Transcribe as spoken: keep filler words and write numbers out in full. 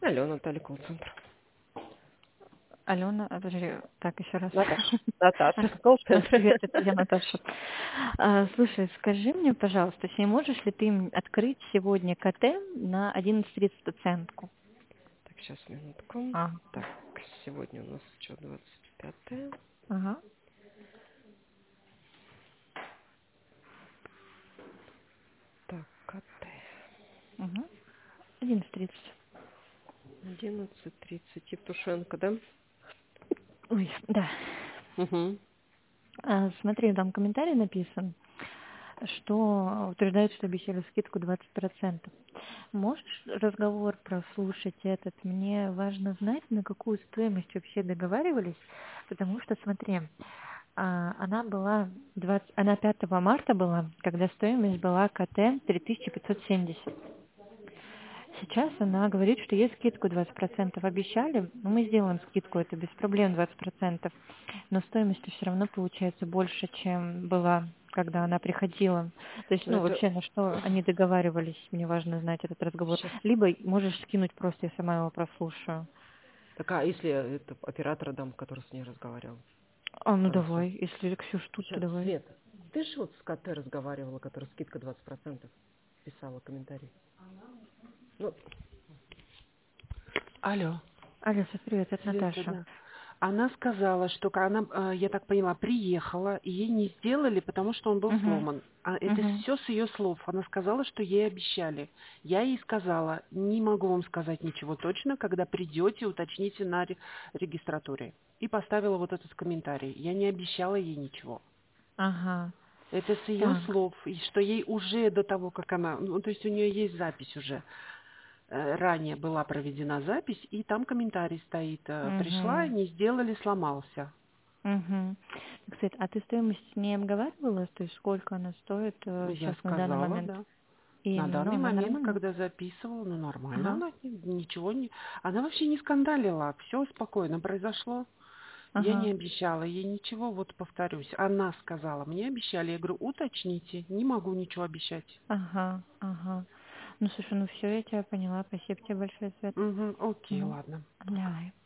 Алло, Наталья, колл-центр. Алена, а, подожди, так, еще раз. Наташа. Наташа, колл-центр. Привет, это я, Наташа. А, Слушай, скажи мне, пожалуйста, не можешь ли ты м- открыть сегодня КТ на одиннадцать тридцать пациентку? Так, сейчас, минутку. А, Так, сегодня у нас что, двадцать пятое. ага. Так, КТ. Угу. одиннадцать тридцать. одиннадцать тридцать. Евтушенко, да? Ой, да. Угу. А, смотри, там комментарий написан, что утверждают, что обещали скидку двадцать процентов. Можешь разговор прослушать этот? Мне важно знать, на какую стоимость вообще договаривались, потому что, смотри, а, она была двадцать, она пятого марта была, когда стоимость была КТ три тысячи пятьсот семьдесят. Сейчас она говорит, что ей скидку двадцать процентов обещали, но мы сделаем скидку, это без проблем двадцать процентов, но стоимость все равно получается больше, чем была, когда она приходила. То есть, Ну, ну, это вообще, на что они договаривались, мне важно знать этот разговор. сейчас. Либо можешь скинуть просто, я сама его прослушаю. Так, а если я это оператора дам, который с ней разговаривал? А, ну Хорошо. давай, если Ксюш тут, то Сейчас, давай. Свет, ты же вот с КТ разговаривала, которая скидка двадцать процентов писала комментарий. Ну, Алло, Алиса, привет, это Света, Наташа. да. Она сказала, что она, э, я так поняла, приехала, и ей не сделали, потому что он был Угу, сломан. А это угу. все с ее слов. Она сказала, что ей обещали. Я ей сказала, не могу вам сказать ничего точно, когда придете, уточните на ре- регистратуре. И поставила вот этот комментарий. Я не обещала ей ничего. Ага, Это с ее так. слов, и что ей уже до того, как она, ну, то есть у нее есть запись уже. Э, Ранее была проведена запись, и там комментарий стоит. э, Пришла, Угу. не сделали, сломался. Угу. Кстати, а ты стоимость не обговаривала, то есть сколько она стоит Ну, э, я сейчас на данный сказала, момент? да. И, На ну, данный она момент, нормально? когда записывала, ну, нормально, Ага, она ничего не... Она вообще не скандалила, все спокойно произошло. Я не ага, обещала ей ничего, вот повторюсь. Она сказала, мне обещали. Я говорю, уточните, не могу ничего обещать. ага, ага. Ну, слушай, ну все, я тебя поняла. Спасибо тебе большое, Свет. Угу, окей, Угу. ладно, пока. Давай.